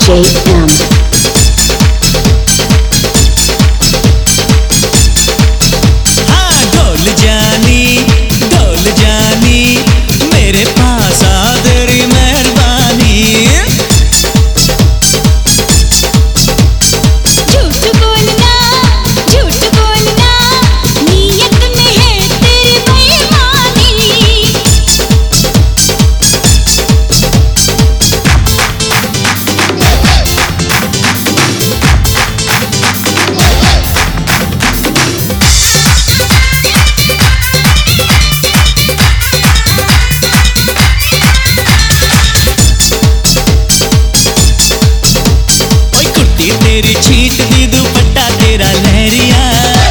RJM. हाँ ढोल जानी मेरे पास आ तेरी मेहरबानी। झूठ बोलना नीयत में है तेरी बेईमानी। तेरी छीट दी दुपट्टा तेरा लहरिया,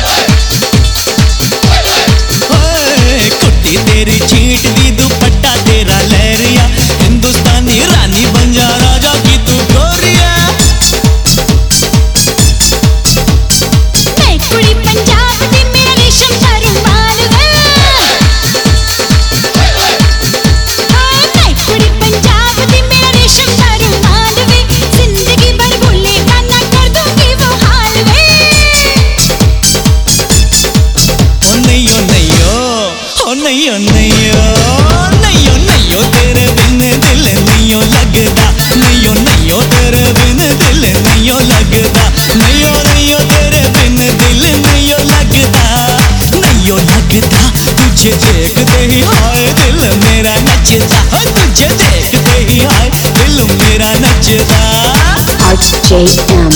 कुर्ती तेरी छीट दी दुपट्टा तेरा लहरिया। हिंदुस्तानी रानी बन जा राजा की तू गोरिया। मैं कुड़ी पंजाब दी मेरा रेशम का रुमाल वे। मैं कुड़ी पंजाब दी मेरा रेशम का रुमाल वे। जिंदगी भर भूलेगा ना कर दूंगी वो हाल वे। ओ नहीं ओ नहीं ओ नहीं ओ नहीं ओ नहीं ओ नहीं ओ तेरे बिन दिल नहीं ओ लगदा। नहीं ओ नहीं ओ तेरे बिन दिल नहीं ओ लगदा। नहीं ओ तेरे बिन दिल नहीं ओ लगदा। नहीं ओ लगदा तुझे देखते ही हाय दिल मेरा नचदा। तुझे देखते ही हाय दिल मेरा नचदा। RJM.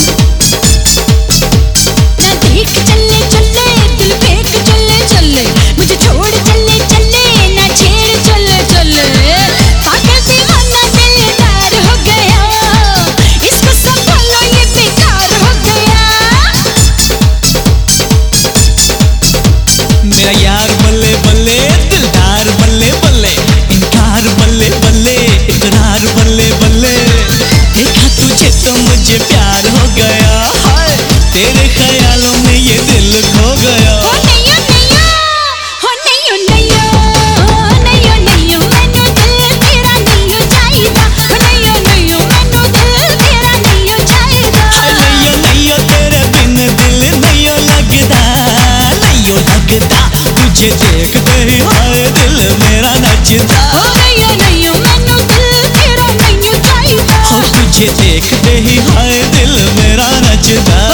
ना देख चले चले दिल फेंक चले चले। मुझे छोड़ चले चले ना छेड़ चले चले। पागल दीवाना दिलदार हो गया। इसको संभालो ये बेकार हो गया। मेरा यार बल्ले बल्ले दिलदार बल्ले बल्ले। इनकार बल्ले बल्ले इकरार बल्ले बल्ले। देखा तुझे तो मुझे प्यार हो गया। हाय तेरे ख्यालों में ये दिल खो गया। हो नहीं हो नहीं हो नहीं हो नहीं हो नहीं हो मैनू दिल तेरा नहीं हो चाहिदा। हो नहीं हो मैनू दिल तेरा नहीं हो चाहिदा। नहीं हो तेरे बिन दिल नहीं हो लगदा। नहीं हो लगदा तुझे देखते ही हाय दिल मेरा नचदा। हो नहीं हो मैनू दिल तेरा नहीं हो चाहिदा। तुझे देखते ही हाय दिल मेरा नचदा।